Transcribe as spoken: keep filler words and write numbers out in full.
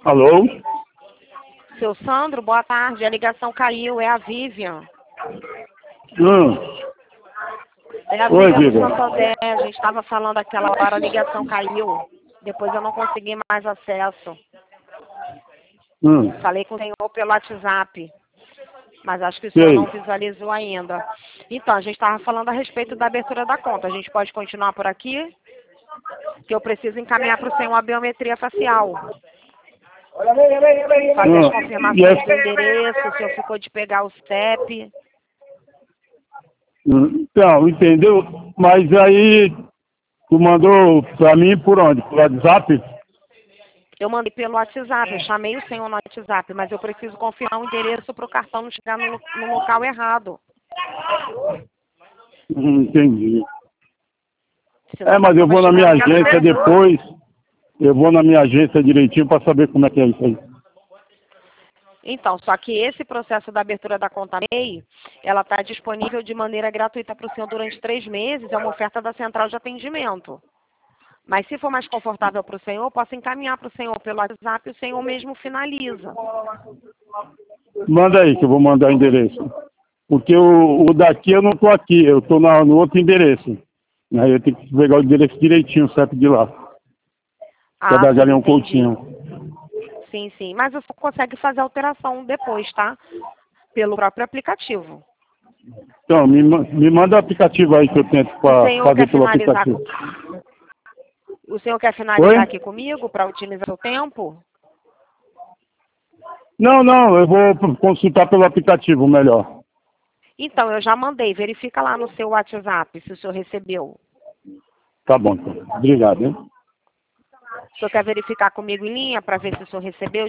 Alô? Seu Sandro, boa tarde. A ligação caiu, é a Vivian. Hum. É a Oi, Vivian do Vivian. Santander. A gente estava falando aquela hora, a ligação caiu. Depois eu não consegui mais acesso. Hum. Falei com o senhor pelo WhatsApp, mas acho que o senhor Sei. não visualizou ainda. Então, a gente estava falando a respeito da abertura da conta. A gente pode continuar por aqui? Que eu preciso encaminhar para o senhor a biometria facial. Fazer as Hum. confirmações Yes. do endereço, o senhor ficou de pegar o S T E P. Hum. Então, entendeu? Mas aí, tu mandou pra mim por onde? Por WhatsApp? Eu mandei pelo WhatsApp, eu chamei o senhor no WhatsApp, mas eu preciso confirmar o endereço para o cartão não chegar no, no local errado. Hum, entendi. Senão É, tá mas eu vou na minha comprometendo minha agência abertura. depois. Eu vou na minha agência direitinho pra saber como é que é isso aí. Então, só que esse processo da abertura da conta M E I, ela está disponível de maneira gratuita para o senhor durante três meses, é uma oferta da central de atendimento. Mas se for mais confortável para o senhor, eu posso encaminhar para o senhor pelo WhatsApp e o senhor mesmo finaliza. Manda aí que eu vou mandar o endereço. Porque o, o daqui eu não tô aqui, eu tô na, no outro endereço. Aí eu tenho que pegar o endereço direitinho, o C E P de lá. Que é Ah, da sim, Galinhão entendi. Coutinho. Sim, sim. Mas você consegue fazer alteração depois, tá? Pelo próprio aplicativo. Então, me, ma- me manda o aplicativo aí que eu tento O pra senhor fazer quer pelo finalizar, aplicativo. o senhor quer Oi? finalizar aqui comigo para otimizar o tempo? Não, não, eu vou p- consultar pelo aplicativo melhor. Então, eu já mandei. Verifica lá no seu WhatsApp se o senhor recebeu. Tá bom, então. Obrigado, hein? O senhor quer verificar comigo em linha para ver se o senhor recebeu